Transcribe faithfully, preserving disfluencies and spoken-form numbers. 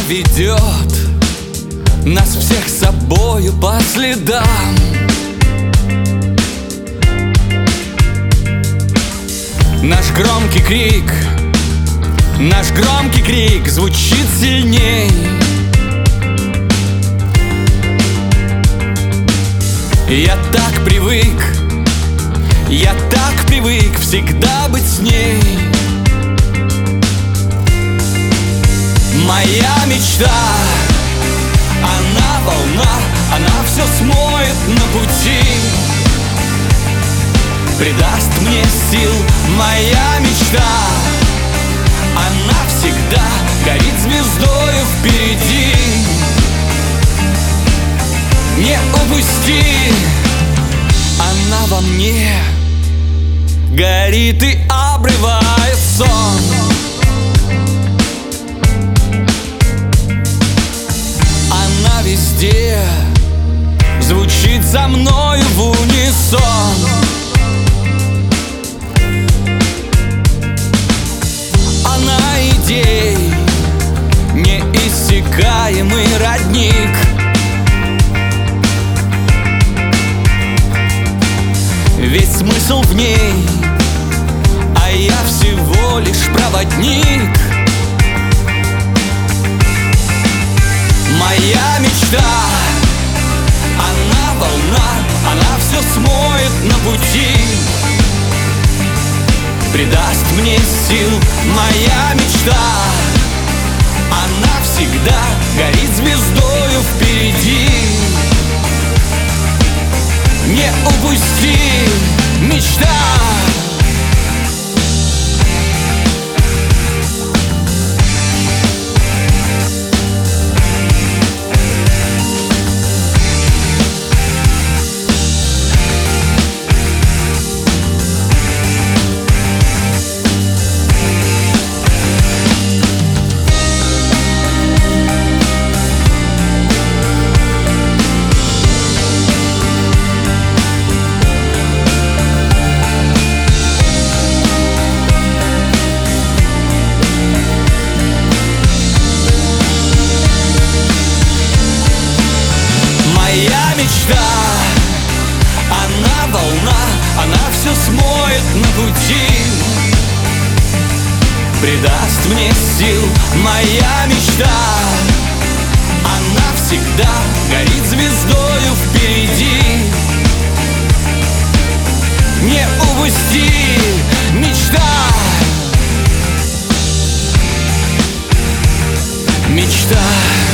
ведет нас всех с собою по следам. Наш громкий крик, наш громкий крик звучит сильней. Я так привык, я так привык всегда быть с ней. Моя мечта, она волна, она все смоет на пути, придаст мне сил. Моя мечта, она всегда горит звездою впереди. Не упусти, она во мне горит и обрывает сон. Она везде звучит со мною в унисон. Она идей, неиссякаемый родник. Весь смысл в ней, а я всего лишь проводник. Моя мечта, она волна, она все смоет на пути, придаст мне сил. Моя мечта, она всегда горит звездою впереди. Не упусти, мечта. Моя мечта, она волна, она все смоет на пути, придаст мне сил. Моя мечта, она всегда горит звездою впереди. Не упусти, мечта. Мечта.